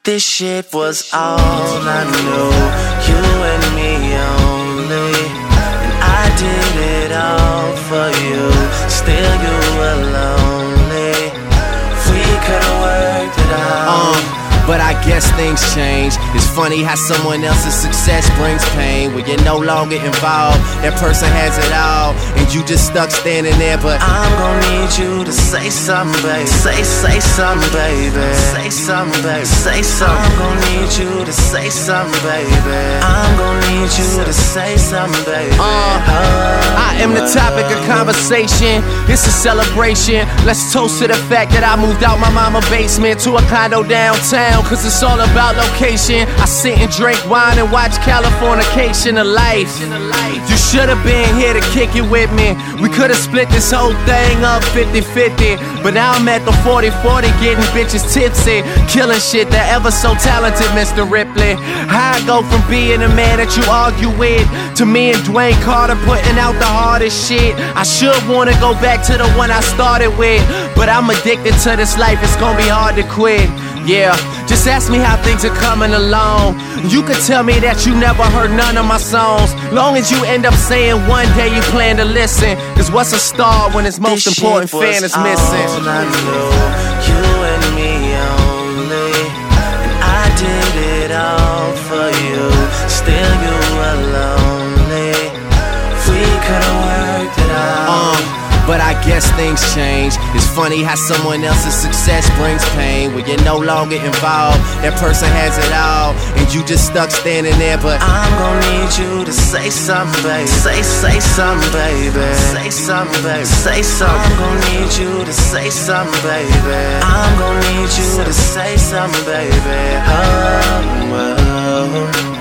This shit was all I knew, you and me only. And I did it all for you, still you were lonely. We could've worked it out. But I guess things change. It's funny how someone else's success brings pain. When you're no longer involved, that person has it all, and you just stuck standing there. But I'm gon' need you to say something, baby. Say something, baby. Say something, baby. Say something. I'm gon' need you to say something, baby. I'm gon' need you to say something, baby. I am the topic of conversation. It's a celebration. Let's toast to the fact that I moved out my mama's basement to a condo downtown. Cause it's all about location. I sit and drink wine and watch Californication of life. You should've been here to kick it with me. We could've split this whole thing up 50-50. But now I'm at the 40-40 getting bitches tipsy, killing shit, that ever so talented Mr. Ripley. How I go from being a man that you argue with to me and Dwayne Carter putting out the hardest shit. I should wanna go back to the one I started with, but I'm addicted to this life, it's gonna be hard to quit. Yeah, just ask me how things are coming along. You could tell me that you never heard none of my songs, long as you end up saying one day you plan to listen. Cause what's a star when its most important fan is missing? All I knew, you and me only. And I did it all for you, still you were lonely. We could've worked it out. But I guess things change. It's funny how someone else's success brings pain. When you're no longer involved, that person has it all, and you just stuck standing there. But I'm gon' need you to say something, baby. Say something, baby. Say something, baby. Say something. I'm gon' need you to say something, baby. I'm gon' need you to say something, baby. Oh.